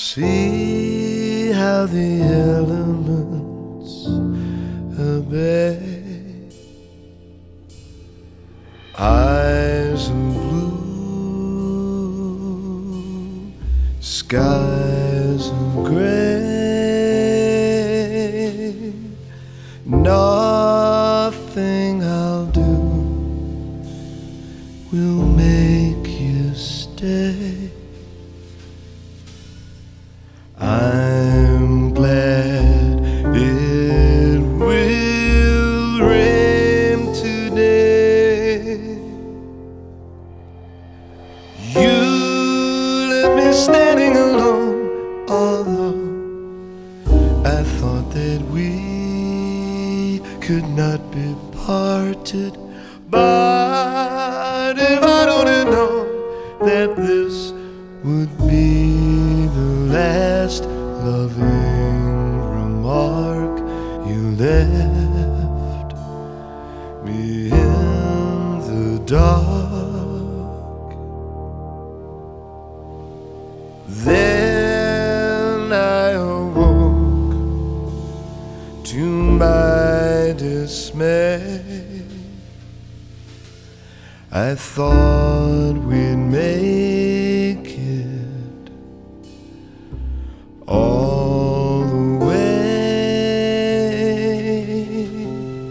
See how the elements obey. Eyes of blue, skies of gray. Nothing I'll do will make you stay. I'm glad it will rain today. You left me standing alone, although I thought that we could not be parted. But if I'd only known that this would be the last loving remark, you left me in the dark. Then I awoke to my dismay. I thought we'd make it all the way,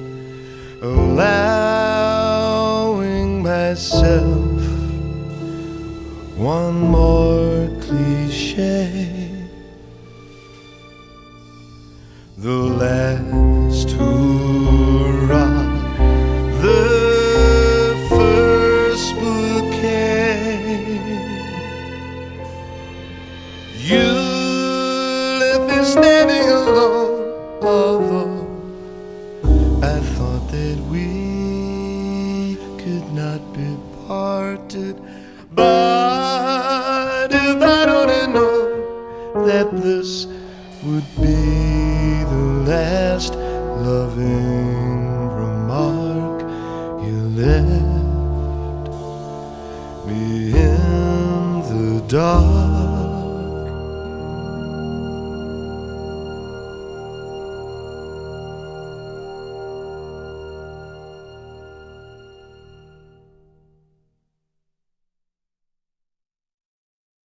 allowing myself one more cliche. The last hurrah, the first bouquet. You left me standing alone, although I thought that we could not be parted. But if I'd only known that this would be the last loving remark, you left me in the dark.